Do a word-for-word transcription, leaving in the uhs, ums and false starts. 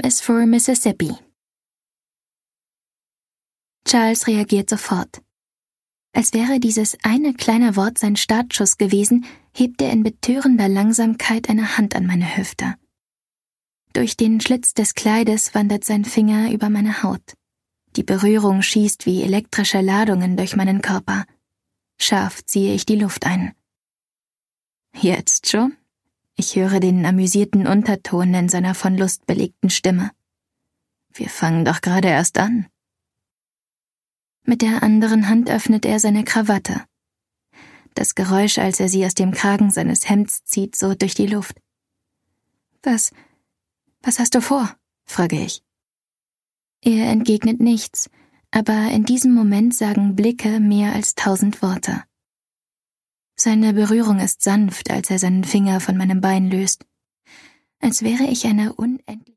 is for Mississippi. Charles reagiert sofort. Als wäre dieses eine kleine Wort sein Startschuss gewesen, hebt er in betörender Langsamkeit eine Hand an meine Hüfte. Durch den Schlitz des Kleides wandert sein Finger über meine Haut. Die Berührung schießt wie elektrische Ladungen durch meinen Körper. Scharf ziehe ich die Luft ein. Jetzt schon? Ich höre den amüsierten Unterton in seiner von Lust belegten Stimme. Wir fangen doch gerade erst an. Mit der anderen Hand öffnet er seine Krawatte. Das Geräusch, als er sie aus dem Kragen seines Hemds zieht, so durch die Luft. Was, was hast du vor? Frage ich. Er entgegnet nichts, aber in diesem Moment sagen Blicke mehr als tausend Worte. Seine Berührung ist sanft, als er seinen Finger von meinem Bein löst, als wäre ich eine unendliche